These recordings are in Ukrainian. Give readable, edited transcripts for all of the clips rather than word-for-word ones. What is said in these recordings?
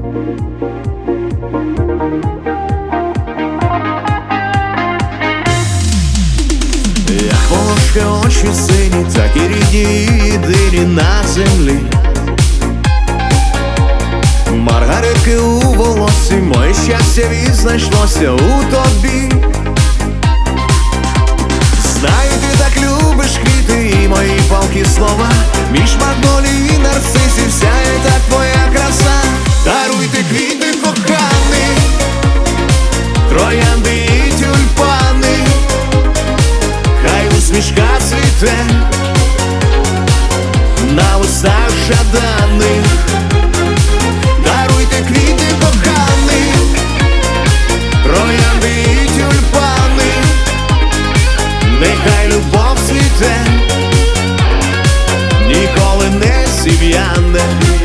Як волошки очі сині, так і рідні єдині на землі. Маргаритки у волосі, моє щастя відзнайшлося у тобі. Знаю, ти так любиш квіти і мої палкі слова. Між магнолій і нарцисів сяє так твоя краса. Даруйте квіти, коханий, троянди і тюльпани, хай усмішка цвіте на устах жаданих. Даруйте квіти, коханий, троянди і тюльпани, нехай любов цвіте, ніколи не зів'яне.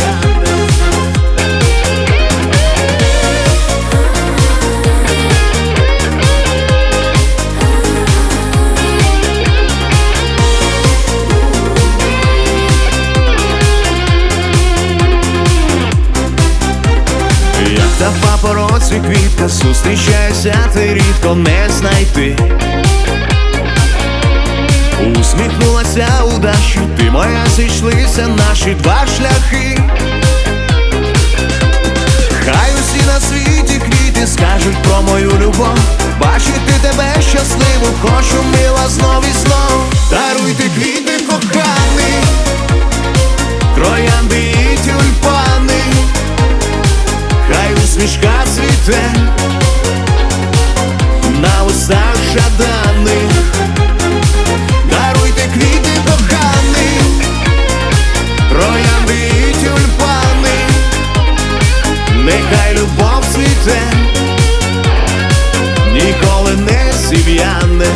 Як та папороці квітка, зустрічаєшся ти рідко не знайти. Усміхнулася удачі, ти моя, зійшлися наші два шляхи. Хай усі на світі квіти скажуть про мою любов. Бачити тебе щасливу хочу, мила, знов і знов. Даруйте квіти, коханий, троянди і тюльпани, хай усмішка цвіте на устах жаданих. Даруйте квіти, коханий, троянди і тюльпани, нехай любов цвіте, ніколи не зів'яне.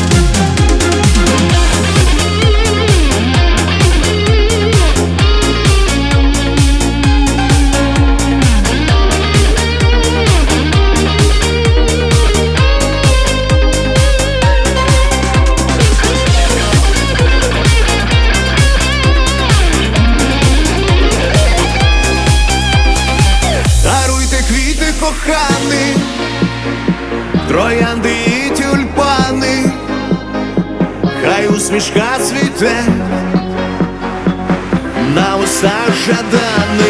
Коханий, троянди і тюльпани, хай усмішка цвіте на устах жаданих.